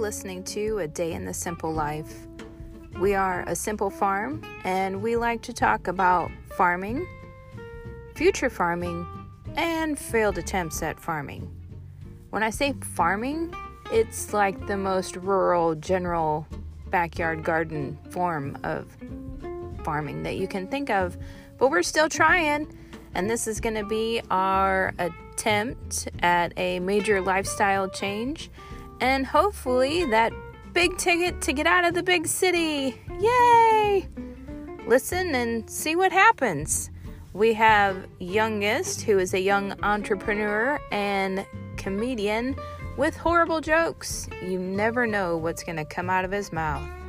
listening to A Day in the Simple Life. We are a simple farm, and we like to talk about farming, future farming, and failed attempts at farming. When I say farming, it's like the most rural, general backyard garden form of farming that you can think of, but we're still trying, and this is going to be our attempt at a major lifestyle change, and hopefully that big ticket to get out of the big city. Yay! Listen and see what happens. We have Youngest, who is a young entrepreneur and comedian with horrible jokes. You never know what's going to come out of his mouth.